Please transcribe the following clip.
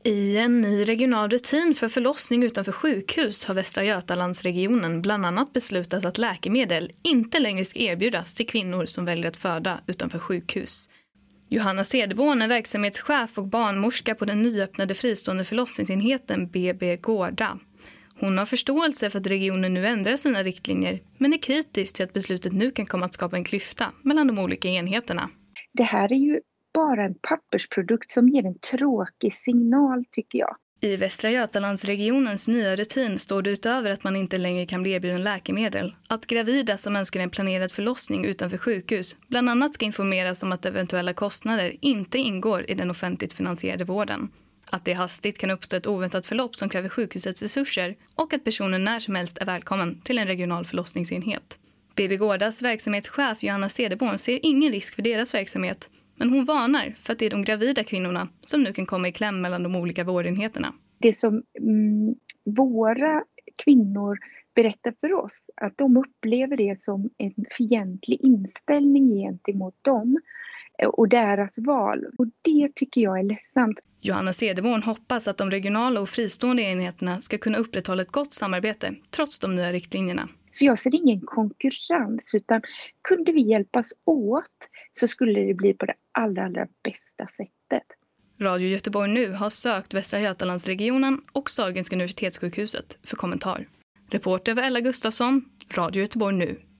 I en ny regional rutin för förlossning utanför sjukhus har Västra Götalandsregionen bland annat beslutat att läkemedel inte längre ska erbjudas till kvinnor som väljer att föda utanför sjukhus. Johanna Cederborn är verksamhetschef och barnmorska på den nyöppnade fristående förlossningsenheten BB Gårda. Hon har förståelse för att regionen nu ändrar sina riktlinjer, men är kritisk till att beslutet nu kan komma att skapa en klyfta mellan de olika enheterna. Det här är ju bara en pappersprodukt som ger en tråkig signal, tycker jag. I Västra Götalandsregionens nya rutin står det utöver att man inte längre kan bli erbjuden läkemedel att gravida som önskar en planerad förlossning utanför sjukhus bland annat ska informeras om att eventuella kostnader inte ingår i den offentligt finansierade vården. Att det hastigt kan uppstå ett oväntat förlopp som kräver sjukhusets resurser och att personen när som helst är välkommen till en regional förlossningsenhet. BB Gårdas verksamhetschef Johanna Cederborn ser ingen risk för deras verksamhet, men hon varnar för att det är de gravida kvinnorna som nu kan komma i kläm mellan de olika vårdenheterna. Det som våra kvinnor berättar för oss, att de upplever det som en fientlig inställning gentemot dem och deras val. Och det tycker jag är ledsamt. Johanna Cederborn hoppas att de regionala och fristående enheterna ska kunna upprätthålla ett gott samarbete trots de nya riktlinjerna. Så jag ser ingen konkurrens, utan kunde vi hjälpas åt så skulle det bli på det allra bästa sättet. Radio Göteborg nu har sökt Västra Götalandsregionen och Sahlgrenska universitetssjukhuset för kommentar. Reporter var Ella Gustafsson, Radio Göteborg nu.